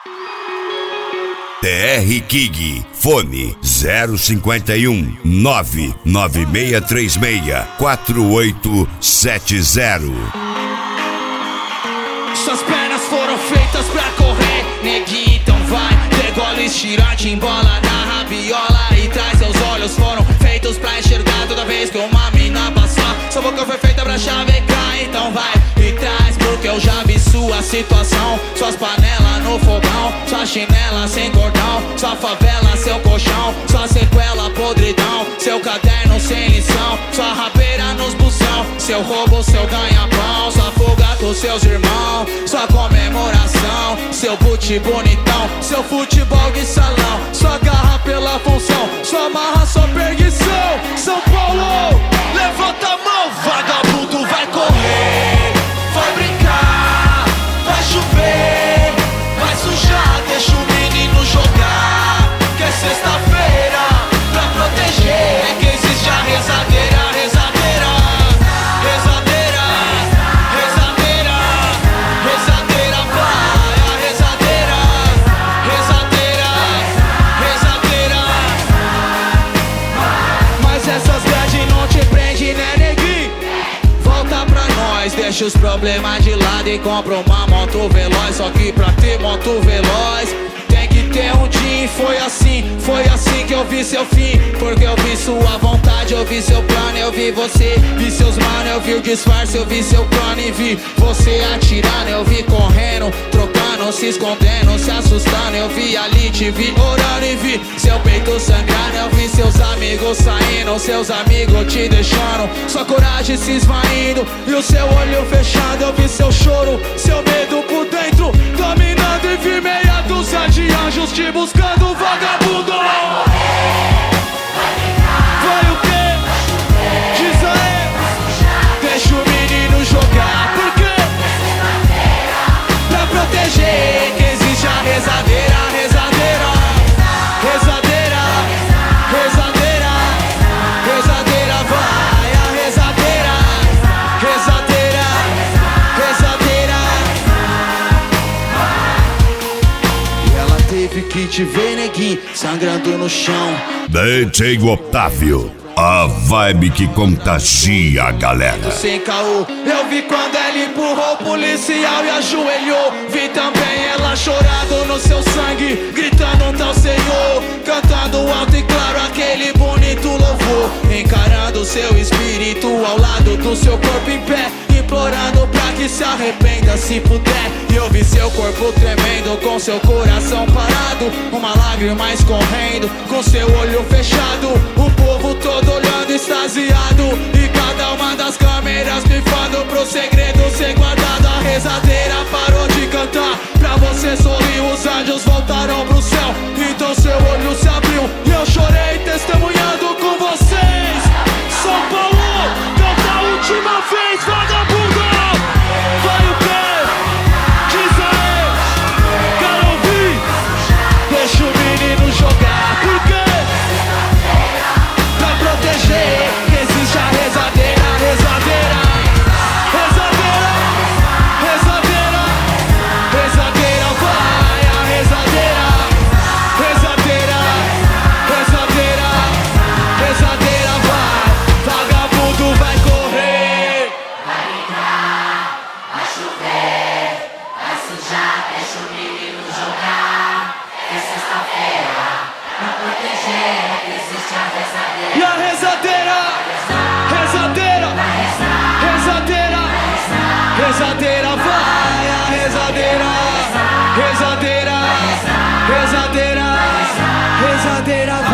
TR King, fone 051 99636 4870. Suas pernas foram feitas pra correr, neguinho, então vai. Degola, estirante, embola na rabiola e traz. Seus olhos foram feitos pra enxergar toda vez que uma mina passar. Sua boca foi feita pra chavecar, então vai e traz. Porque eu já vi sua situação. Suas panelas no fogão, sua chinela sem cordão, sua favela, seu colchão, sua sequela, podridão, seu caderno sem lição, sua rabeira nos busão, seu roubo, seu ganha-pão, sua fuga com seus irmãos, sua comemoração, seu boot bonitão, seu futebol de salão, sua garra pela função, sua marra, sua perdição. São Paulo, levanta a mão, vagabundo vai correr, vai brincar, vai chover, vai sujar, deixa o menino jogar, que é sexta-feira, pra proteger, é que existe a rezadeira, rezadeira, rezadeira, rezadeira, rezadeira, vai, a rezadeira, rezadeira, rezadeira. Mas essas grades não te prende, né, neguinho? Volta pra nós, deixa os problemas de lado e compra uma moto veloz. Só que pra ter moto veloz tem que ter um dia. Foi assim que eu vi seu fim. Porque eu vi sua vontade, eu vi seu plano, eu vi você, vi seus mano, eu vi o disfarce, eu vi seu plano e vi você atirando, eu vi correndo, trocando, se escondendo, se assustando, eu vi ali, te vi orando e vi seu peito sangrando, eu vi seus amigos saindo, seus amigos te deixando, sua coragem se esvaindo e o seu olho fechado, eu vi seu choro, seu medo por dentro, dominando e vi meia dúzia de anjos te buscando, vagabundo. Vai o quê? Diz aí. Deixa o menino jogar, por quê? Pra proteger, que existe a rezadeira, rezadeira, rezadeira, rezadeira, rezadeira, vai, a rezadeira, rezadeira, rezadeira. E ela teve que te ver, neguinho, sangrando no chão. DJ Otávio, a vibe que contagia a galera. Sem caô, eu vi quando ela empurrou o policial e ajoelhou. Vi também ela chorando no seu sangue, gritando um tal Senhor, cantando alto e claro aquele bonito louvor, encarando seu espírito ao lado do seu corpo em pé, implorando pra que se arrependa se puder. E eu vi seu corpo tremendo, com seu coração parado, uma lágrima escorrendo, com seu olho fechado, o povo todo olhando extasiado, e cada uma das câmeras pifando pro segredo ser guardado. A rezadeira parou de cantar, pra você sorrir, os anjos voltaram pro céu, então seu olho se abriu e eu chorei testemunhando com vocês. São Paulo, canta a última vez, vagabundo. Vai o quê? Diz aí. Quero ouvir. Deixa o menino jogar, por quê? Pra proteger, que existe a rezadeira, rezadeira, rezadeira, rezadeira, rezadeira, vai, a rezadeira, rezadeira, rezadeira, rezadeira, vai, vagabundo vai correr. Vai brincar, vai chover, vai sujar, deixa o menino jogar. É sexta-feira, pra proteger, que existe a rezadeira. E a rezadeira, rezadeira, rezadeira, rezadeira, vai, a rezadeira, rezadeira, rezadeira, rezadeira,